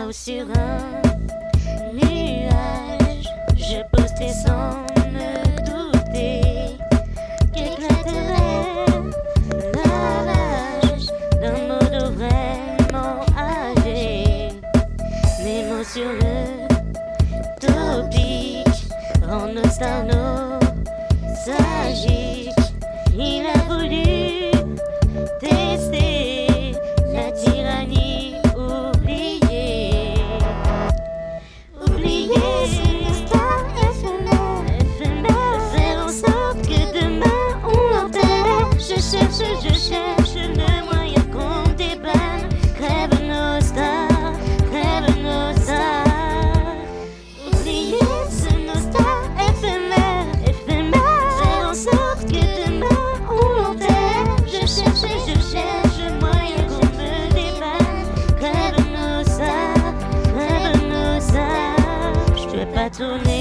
là-haut sur un nuage, je postais sans me douter qu'éclaterait la rage d'un mot d'eau vraiment âgé. Mes mots sur le topic en nostalgique, il a voulu tester la tyrannie, oublier ce instant éphémère, faire en sorte que demain on l'enterre. Je cherche le moyen qu'on débanne. Crève nos stars, crève nos stars. Oublier ce nostal éphémère, faire en sorte que demain on l'enterre. Je cherche le moyen qu'on me débanne. Crève nos stars, crève nos stars. Je peux pas tourner